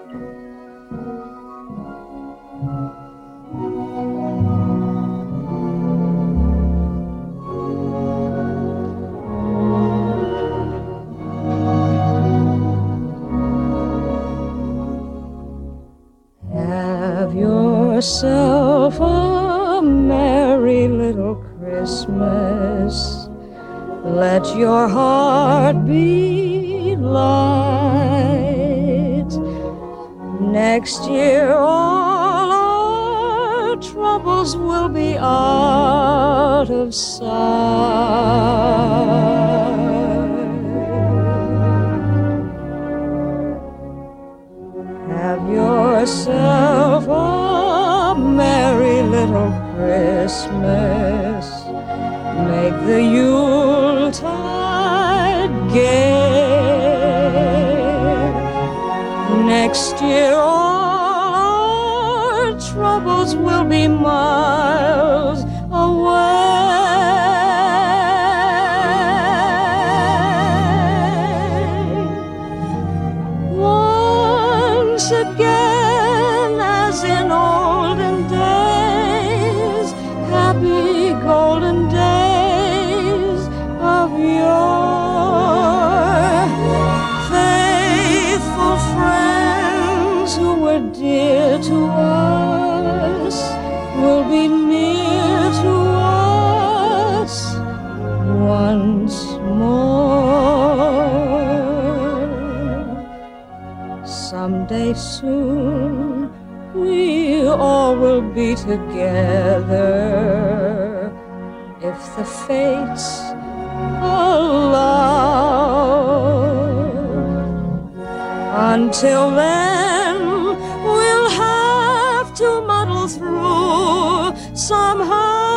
Have yourself a merry little Christmas. Let your heart be light. Next year all our troubles will be out of sight. Have yourself a merry little Christmas. Make the Yuletide gay. Next year all our troubles will be miles away. Once again, as in olden days, happy golden days of yore. Faithful friends who were dear to us will be near to us once more. Someday soon we all will be together if the fates allow. Until then, we'll have to muddle through somehow.